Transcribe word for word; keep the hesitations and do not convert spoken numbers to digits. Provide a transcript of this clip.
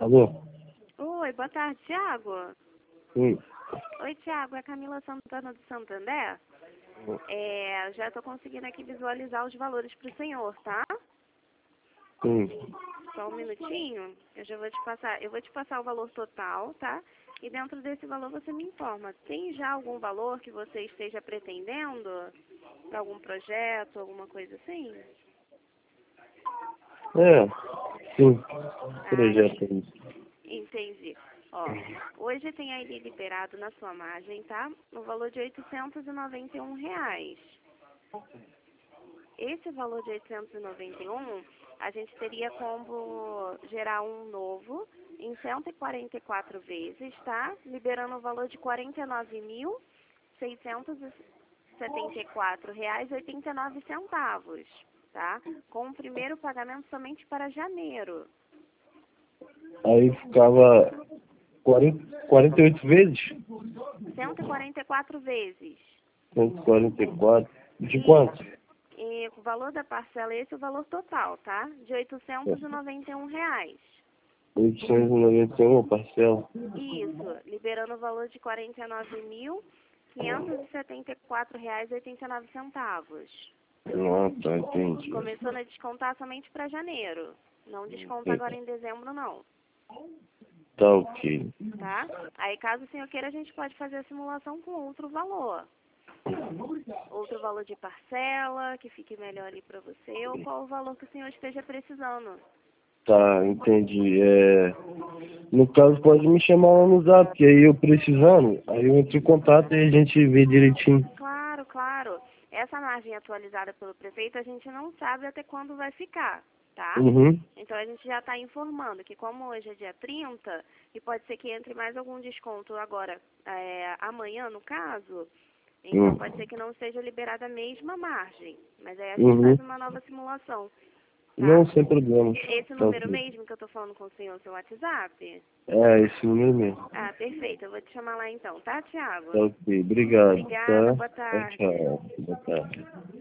Alô? Oi, boa tarde, Thiago. Oi. Oi, Thiago, é a Camila Santana do Santander. É, já estou conseguindo aqui visualizar os valores para o senhor, tá? Sim. Só um minutinho, eu já vou te passar, eu vou te passar o valor total, tá? E dentro desse valor você me informa, tem já algum valor que você esteja pretendendo para algum projeto, alguma coisa assim? É, sim. Ah, Projeto aí. entendi. Ó, hoje tem aí liberado na sua margem, tá? No valor de oitocentos e noventa e um reais. Esse valor de oitocentos e noventa e um, a gente teria como gerar um novo em cento e quarenta e quatro vezes, tá? Liberando o valor de quarenta e nove mil, seiscentos e setenta e quatro reais e oitenta e nove centavos, tá? Com o primeiro pagamento somente para janeiro. Aí ficava quarenta, quarenta e oito vezes? cento e quarenta e quatro vezes. cento e quarenta e quatro. De Isso. quanto? E o valor da parcela, esse é o valor total, tá? De oitocentos e noventa e um reais. oitocentos e noventa e um a parcela. Isso, liberando o valor de quarenta e nove mil, quinhentos e setenta e quatro reais e oitenta e nove centavos. Ah, tá, entendi. Começando a descontar somente para janeiro. Não desconta agora em dezembro, não. Tá ok. Tá? Aí, caso o senhor queira, a gente pode fazer a simulação com outro valor. Outro valor de parcela, que fique melhor ali para você, ou qual o valor que o senhor esteja precisando. Tá, entendi. É, no caso, pode me chamar lá no Zap, que aí eu precisando, aí eu entro em contato e a gente vê direitinho. Claro, claro. Essa margem atualizada pelo prefeito, a gente não sabe até quando vai ficar, tá? Uhum. Então, a gente já está informando que como hoje é dia trinta, e pode ser que entre mais algum desconto agora, é, amanhã, no caso, então Uhum. pode ser que não seja liberada a mesma margem. Mas aí a gente Uhum. faz uma nova simulação, tá? Não, sem problema. Esse Tá número ok. mesmo que eu estou falando com o senhor, seu WhatsApp? É, esse número mesmo. Ah, perfeito. Eu vou te chamar lá então, tá, Thiago? Tá ok. Obrigado, Obrigada, tá? boa Tchau, tarde. tchau. Boa tarde.